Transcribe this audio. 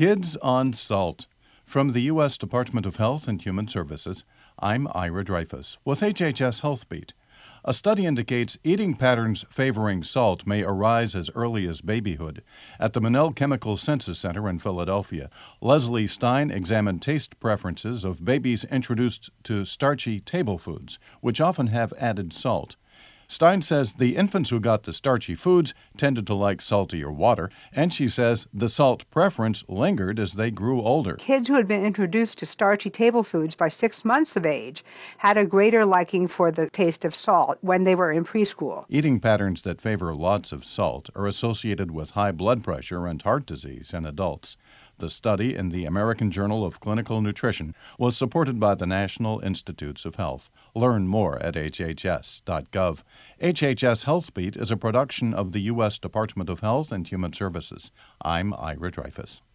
Kids on Salt. From the U.S. Department of Health and Human Services, I'm Ira Dreyfus with HHS Health Beat. A study indicates eating patterns favoring salt may arise as early as babyhood. At the Monell Chemical Senses Center in Philadelphia, Leslie Stein examined taste preferences of babies introduced to starchy table foods, which often have added salt. Stein says the infants who got the starchy foods tended to like saltier water, and she says the salt preference lingered as they grew older. Kids who had been introduced to starchy table foods by 6 months of age had a greater liking for the taste of salt when they were in preschool. Eating patterns that favor lots of salt are associated with high blood pressure and heart disease in adults. The study in the American Journal of Clinical Nutrition was supported by the National Institutes of Health. Learn more at hhs.gov. HHS Health Beat is a production of the U.S. Department of Health and Human Services. I'm Ira Dreyfus.